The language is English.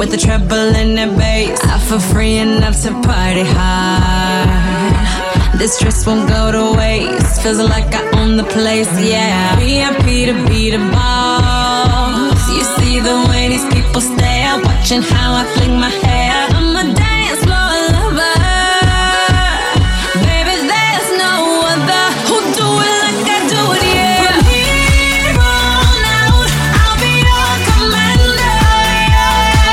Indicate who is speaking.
Speaker 1: with the treble and the bass. I feel free enough to party hard. This dress won't go to waste. Feels like I own the place, yeah. VIP to be the boss. You see the way these people stare, watching how I fling my hair.